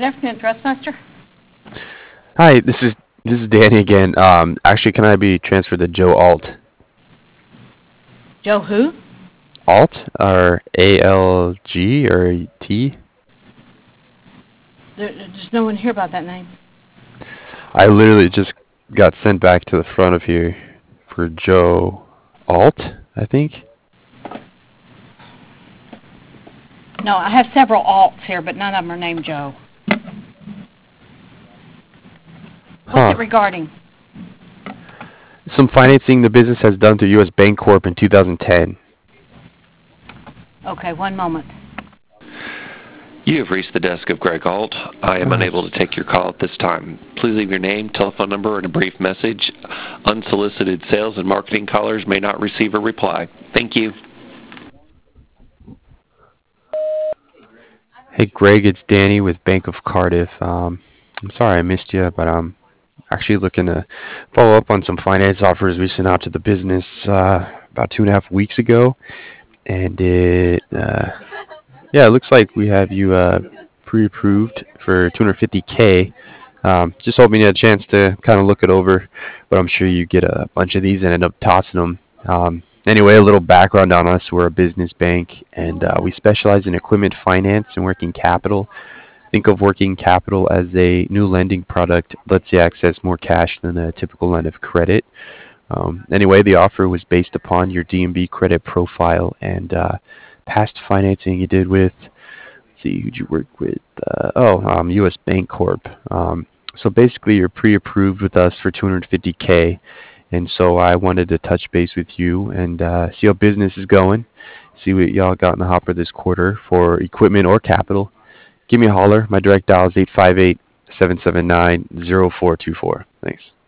Good afternoon, Thrustmaster. Hi, this is Danny again. Actually, can I be transferred to Joe Alt? Joe who? Alt or ALG or T? There's no one here about that name. I literally just got sent back to the front of here for Joe Alt, I think. No, I have several alts here, but none of them are named Joe. What's Huh. it regarding? Some financing the business has done through U.S. Bancorp in 2010. Okay, one moment. You have reached the desk of Greg Alt. I am unable to take your call at this time. Please leave your name, telephone number, and a brief message. Unsolicited sales and marketing callers may not receive a reply. Thank you. Hey Greg, it's Danny with Bank of Cardiff. I'm sorry I missed you, but I'm actually looking to follow up on some finance offers we sent out to the business about 2.5 weeks ago, and yeah, it looks like we have you pre-approved for 250K. Just hoping you had a chance to kind of look it over, but I'm sure you get a bunch of these and end up tossing them. Anyway, a little background on us. We're a business bank, and we specialize in equipment finance and working capital. Think of working capital as a new lending product that lets you access more cash than a typical line of credit. Anyway, the offer was based upon your DMB credit profile and past financing you did with, let's see, who'd you work with? U.S. Bancorp. So basically, you're pre-approved with us for 250K, and so I wanted to touch base with you and see how business is going, see what y'all got in the hopper this quarter for equipment or capital. Give me a holler. My direct dial is 858 779 0424. Thanks.